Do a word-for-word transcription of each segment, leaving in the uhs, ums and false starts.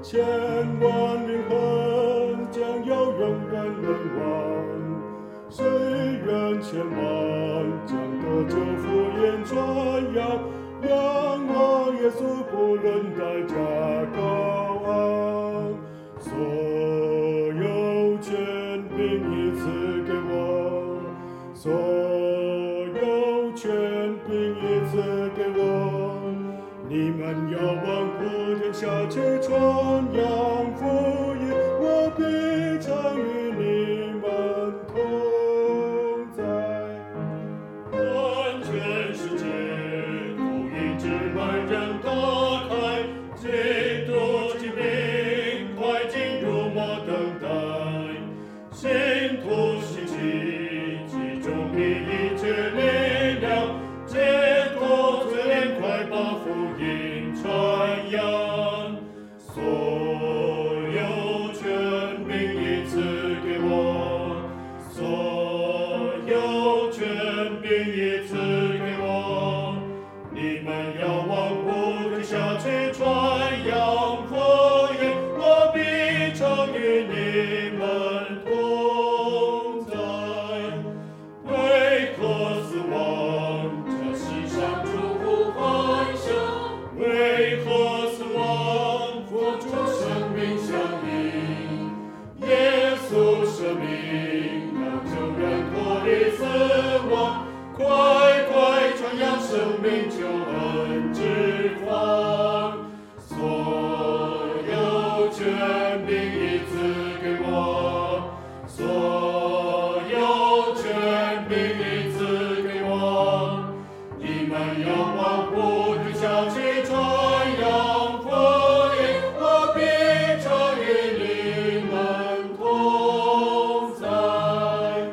千万灵魂将要永远人亡，谁愿前往将得救福音传扬？仰望耶稣不论代价高昂，所有权柄已赐给我，所有权柄已赐给我。你们要往普天下去传扬福音，我必常与你们同在。完全世界福音之门仍打开，基督疾病快进入我等待，信徒兴起，集中你一切力量，结果最连快把福音传扬。所有权柄已赐给我，所有权柄已赐给我。你们要往普天下去传扬福音，我必常与你们同在。为何死亡这世上诸乎幻想？为何死亡佛主生命相应？耶稣生命要救人脱离死亡，快快传扬生命救恩之光。所有权柄已赐给我，所有权柄已赐给我。你们要往普天下去传扬福音，我必常与你们同在。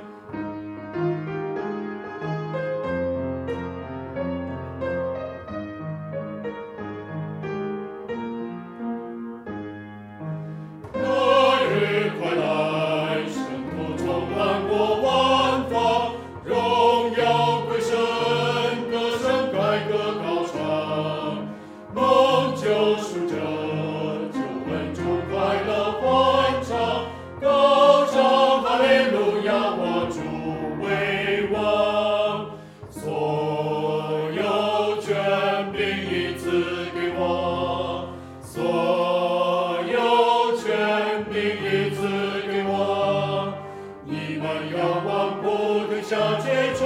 那日快来，圣徒充满过万方，荣耀归神，歌声改革高唱，蒙救赎者，救恩中快乐欢唱，高唱哈利路亚，我主为王。所有权柄已赐给我，所有权柄已赐给我。你们要往普天下去传